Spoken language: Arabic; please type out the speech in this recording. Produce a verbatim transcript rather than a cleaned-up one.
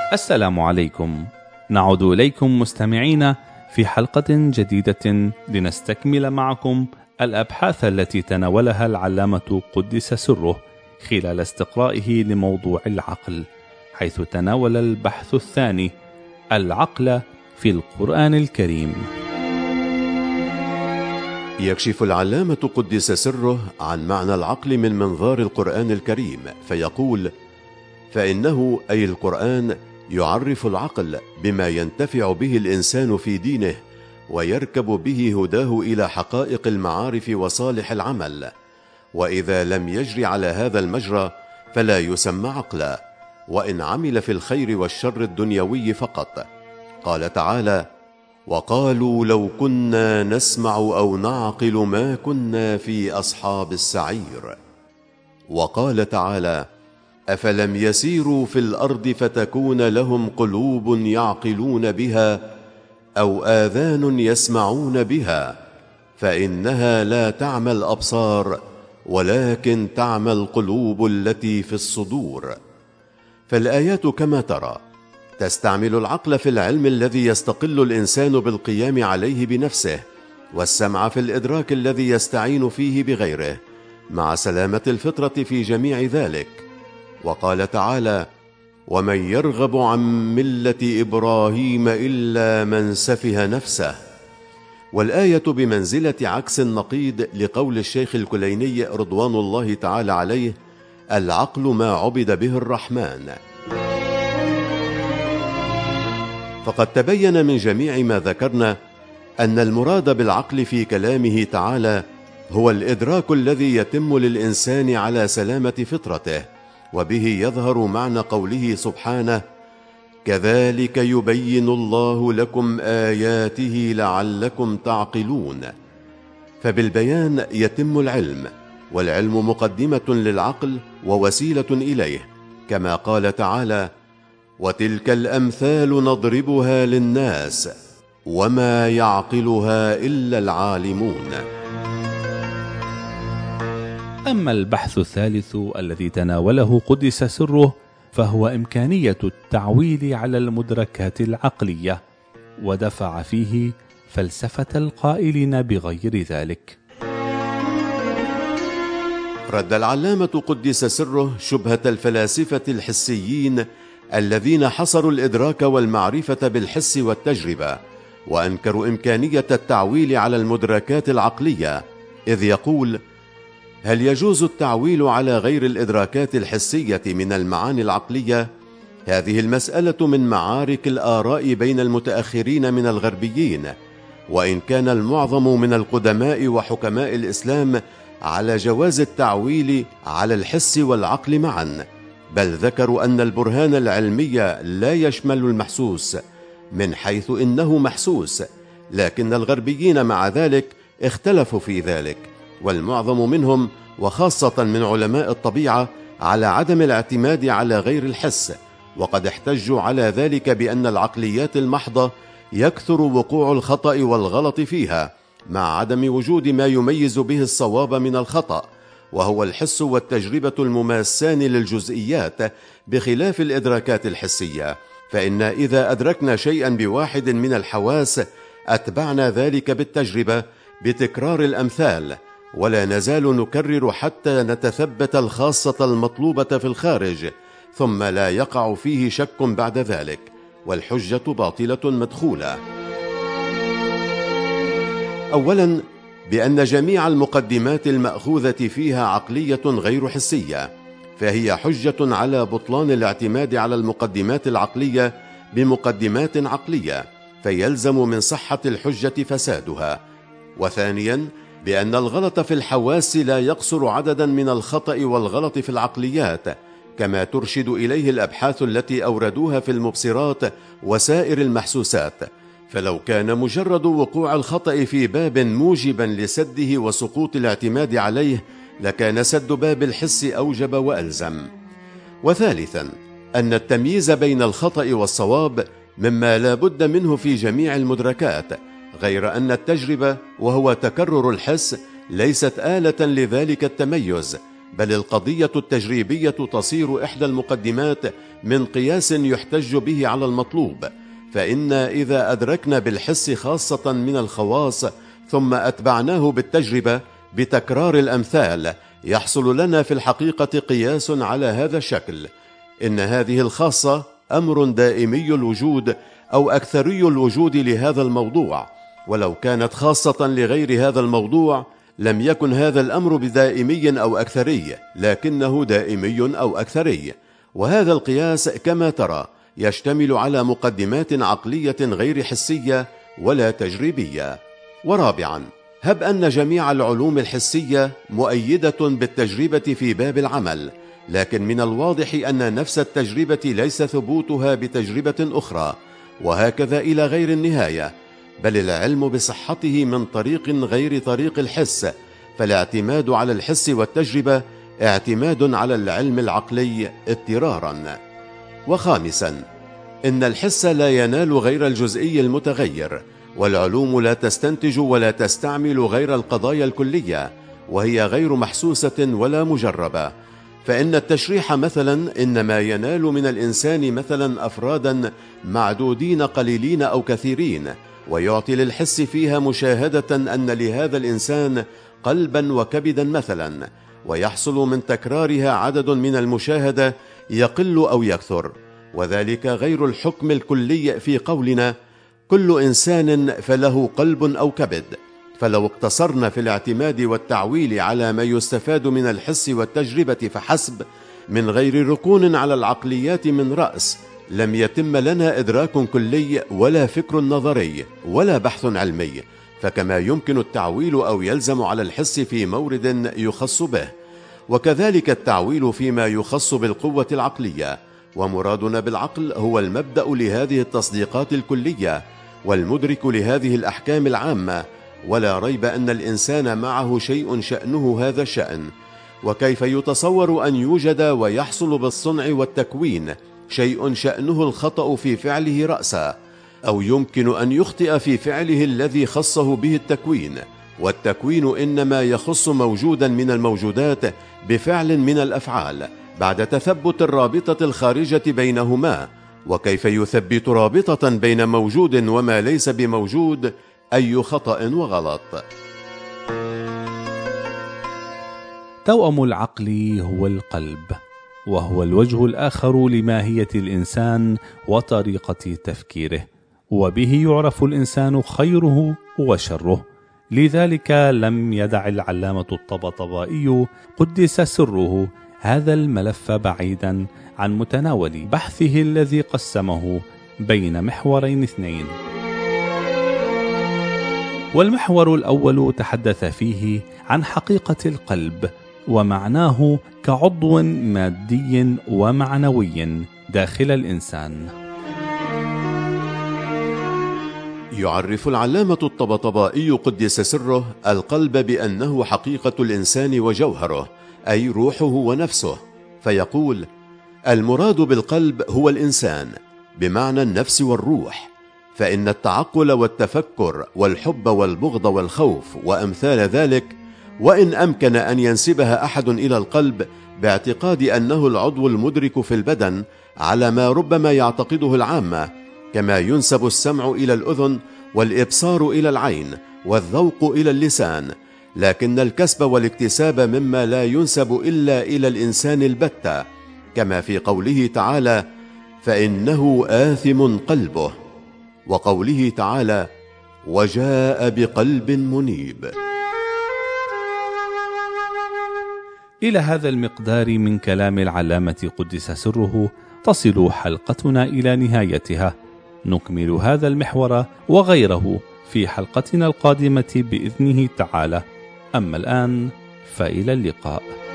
السلام عليكم. نعود إليكم مستمعين في حلقة جديدة لنستكمل معكم الأبحاث التي تناولها العلامة قدس سره خلال استقرائه لموضوع العقل، حيث تناول البحث الثاني العقل في القرآن الكريم. يكشف العلامة قدس سره عن معنى العقل من منظار القرآن الكريم، فيقول: فإنه أي القرآن يعرف العقل بما ينتفع به الإنسان في دينه ويركب به هداه إلى حقائق المعارف وصالح العمل، وإذا لم يجري على هذا المجرى فلا يسمى عقلا، وإن عمل في الخير والشر الدنيوي فقط. قال تعالى: وقالوا لو كنا نسمع أو نعقل ما كنا في أصحاب السعير. وقال تعالى: أفلم يسيروا في الأرض فتكون لهم قلوب يعقلون بها أو آذان يسمعون بها فإنها لا تعمى الأبصار ولكن تعمى القلوب التي في الصدور. فالآيات كما ترى تستعمل العقل في العلم الذي يستقل الإنسان بالقيام عليه بنفسه، والسمع في الإدراك الذي يستعين فيه بغيره، مع سلامة الفطرة في جميع ذلك. وقال تعالى: ومن يرغب عن ملة إبراهيم إلا من سفه نفسه. والآية بمنزلة عكس النقيض لقول الشيخ الكليني رضوان الله تعالى عليه: العقل ما عبد به الرحمن. فقد تبين من جميع ما ذكرنا أن المراد بالعقل في كلامه تعالى هو الإدراك الذي يتم للإنسان على سلامة فطرته، وبه يظهر معنى قوله سبحانه: كذلك يبين الله لكم آياته لعلكم تعقلون. فبالبيان يتم العلم، والعلم مقدمة للعقل ووسيلة إليه، كما قال تعالى: وتلك الأمثال نضربها للناس وما يعقلها إلا العالمون. أما البحث الثالث الذي تناوله قدس سره فهو إمكانية التعويل على المدركات العقلية، ودفع فيه فلسفة القائلين بغير ذلك. رد العلامة قدس سره شبهة الفلاسفة الحسيين الذين حصروا الإدراك والمعرفة بالحس والتجربة، وأنكروا إمكانية التعويل على المدركات العقلية، إذ يقول: هل يجوز التعويل على غير الإدراكات الحسية من المعاني العقلية؟ هذه المسألة من معارك الآراء بين المتأخرين من الغربيين، وإن كان المعظم من القدماء وحكماء الإسلام على جواز التعويل على الحس والعقل معا، بل ذكروا أن البرهان العلمي لا يشمل المحسوس، من حيث إنه محسوس، لكن الغربيين مع ذلك اختلفوا في ذلك، والمعظم منهم وخاصة من علماء الطبيعة على عدم الاعتماد على غير الحس، وقد احتجوا على ذلك بأن العقليات المحضة يكثر وقوع الخطأ والغلط فيها، مع عدم وجود ما يميز به الصواب من الخطأ، وهو الحس والتجربة المماسان للجزئيات بخلاف الإدراكات الحسية. فإن إذا أدركنا شيئا بواحد من الحواس أتبعنا ذلك بالتجربة بتكرار الأمثال، ولا نزال نكرر حتى نتثبت الخاصة المطلوبة في الخارج، ثم لا يقع فيه شك بعد ذلك، والحجة باطلة مدخولة. أولا، بأن جميع المقدمات المأخوذة فيها عقلية غير حسية، فهي حجة على بطلان الاعتماد على المقدمات العقلية بمقدمات عقلية، فيلزم من صحة الحجة فسادها. وثانيا، بأن الغلط في الحواس لا يقصر عددا من الخطأ والغلط في العقليات، كما ترشد إليه الأبحاث التي أوردوها في المبصرات وسائر المحسوسات. فلو كان مجرد وقوع الخطأ في باب موجبا لسده وسقوط الاعتماد عليه لكان سد باب الحس أوجب وألزم. وثالثا، أن التمييز بين الخطأ والصواب مما لا بد منه في جميع المدركات، غير أن التجربة وهو تكرر الحس ليست آلة لذلك التميز، بل القضية التجريبية تصير إحدى المقدمات من قياس يحتج به على المطلوب، فإن إذا أدركنا بالحس خاصة من الخواص ثم أتبعناه بالتجربة بتكرار الأمثال يحصل لنا في الحقيقة قياس على هذا الشكل: إن هذه الخاصة أمر دائمي الوجود أو أكثري الوجود لهذا الموضوع، ولو كانت خاصة لغير هذا الموضوع لم يكن هذا الأمر بدائمي أو أكثري، لكنه دائمي أو أكثري. وهذا القياس كما ترى يشتمل على مقدمات عقلية غير حسية ولا تجريبية. ورابعا، هب أن جميع العلوم الحسية مؤيدة بالتجربة في باب العمل، لكن من الواضح أن نفس التجربة ليس ثبوتها بتجربة أخرى، وهكذا إلى غير النهاية، بل العلم بصحته من طريق غير طريق الحس، فالاعتماد على الحس والتجربة اعتماد على العلم العقلي اضطرارا. وخامسا، إن الحس لا ينال غير الجزئي المتغير، والعلوم لا تستنتج ولا تستعمل غير القضايا الكلية، وهي غير محسوسة ولا مجربة. فإن التشريح مثلا إنما ينال من الإنسان مثلا أفرادا معدودين قليلين أو كثيرين، ويعطي للحس فيها مشاهدة أن لهذا الإنسان قلبا وكبدا مثلا، ويحصل من تكرارها عدد من المشاهدة يقل أو يكثر، وذلك غير الحكم الكلي في قولنا كل إنسان فله قلب أو كبد. فلو اقتصرنا في الاعتماد والتعويل على ما يستفاد من الحس والتجربة فحسب من غير ركون على العقليات من رأس، لم يتم لنا إدراك كلي ولا فكر نظري ولا بحث علمي. فكما يمكن التعويل أو يلزم على الحس في مورد يخص به، وكذلك التعويل فيما يخص بالقوة العقلية. ومرادنا بالعقل هو المبدأ لهذه التصديقات الكلية والمدرك لهذه الأحكام العامة، ولا ريب أن الإنسان معه شيء شأنه هذا الشأن. وكيف يتصور أن يوجد ويحصل بالصنع والتكوين شيء شأنه الخطأ في فعله رأسا، أو يمكن أن يخطئ في فعله الذي خصه به التكوين؟ والتكوين إنما يخص موجودا من الموجودات بفعل من الأفعال بعد تثبت الرابطة الخارجة بينهما. وكيف يثبت رابطة بين موجود وما ليس بموجود؟ أي خطأ وغلط. توأم العقل هو القلب، وهو الوجه الآخر لماهية الإنسان وطريقة تفكيره، وبه يعرف الإنسان خيره وشره. لذلك لم يدع العلامة الطبطبائي قدس سره هذا الملف بعيدا عن متناول بحثه الذي قسمه بين محورين اثنين. والمحور الأول تحدث فيه عن حقيقة القلب ومعناه كعضو مادي ومعنوي داخل الإنسان. يعرف العلامة الطبطبائي قدس سره القلب بأنه حقيقة الإنسان وجوهره، أي روحه ونفسه، فيقول: المراد بالقلب هو الإنسان بمعنى النفس والروح، فإن التعقل والتفكر والحب والبغض والخوف وأمثال ذلك، وإن أمكن أن ينسبها أحد إلى القلب باعتقاد أنه العضو المدرك في البدن على ما ربما يعتقده العامة، كما ينسب السمع إلى الأذن والإبصار إلى العين والذوق إلى اللسان، لكن الكسب والاكتساب مما لا ينسب إلا إلى الإنسان البتة، كما في قوله تعالى: فإنه آثم قلبه، وقوله تعالى: وجاء بقلب منيب. إلى هذا المقدار من كلام العلامة قدس سره تصل حلقتنا إلى نهايتها. نكمل هذا المحور وغيره في حلقتنا القادمة بإذنه تعالى. أما الآن فإلى اللقاء.